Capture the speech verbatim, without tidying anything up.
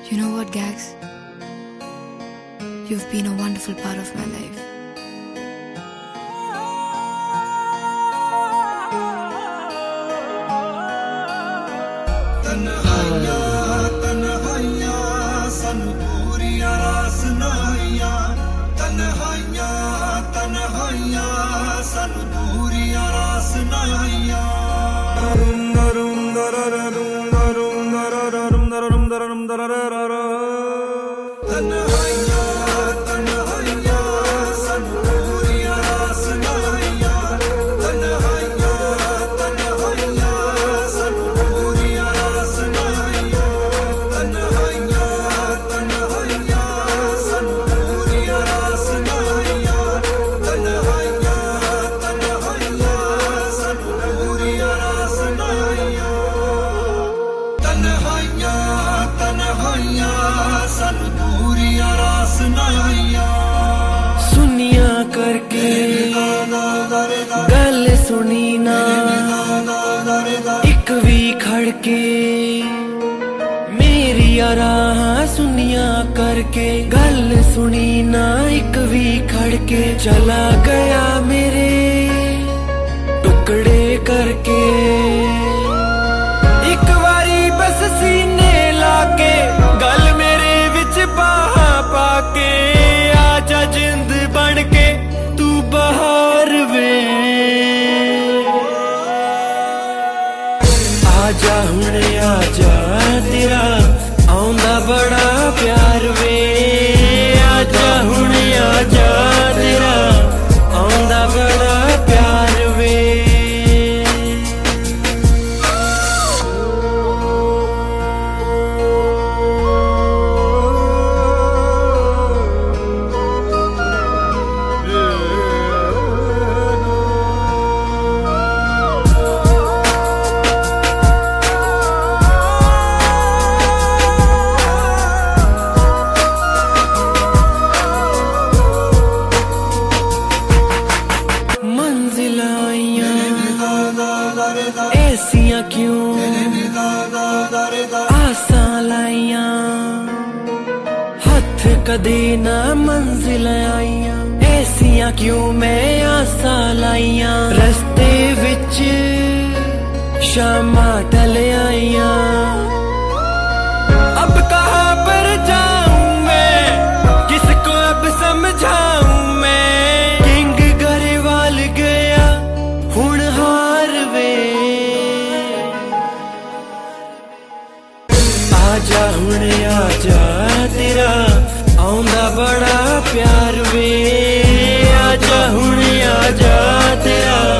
You know what, Gags? You've been a wonderful part of my life. तन्हाइयां तन्हाइयां सानू पूरियां रास नाइयां तन्हाइयां तन्हाइयां सानू पूरियां रास नाइयां दरुम दरुम दरुम दरुम दरुम दरुम दरुम दरुम तन्हाइयां तन्हाइयां सानू पूरियां रास नाइयां तन्हाइयां तन्हाइयां सानू पूरियां रास नाइयां तन्हाइयां तन्हाइयां सानू पूरियां रास नाइयां तन्हाइयां तन्हाइयां सानू पूरियां रास नाइयां तन्हाइयां तन्हाइयां सानू पूरियां रास नाइयां सुनिया करके गल सुनी ना एक भी खड़के मेरी राह सुनिया करके गल सुनी ना एक भी खड़के चला गया मेरे टुकड़े करके एक बारी बस सीने लाके गल मेरे विच बाहा पाके आजा जिंद बन के तू बाहर वे आजा हुणे आजा तेरा आउंदा बड़ा प्यार वे आजा हुणे आजा तेरा आउंदा बड़ा प्यार वे ऐसियां क्यों आसां लाइयां हथ कदे ना मंजिल आइयां ऐसियां क्यों मैं आसां लाइयां रस्ते विच शामां टल आइयां अब कहां पर जाऊं मैं किसको अब समझाऊं मैं किंग गरेवाल गया हुण हार वे आजा हुणे आजा तेरा आउंदा बड़ा प्यार वे आजा हुणे आजा तेरा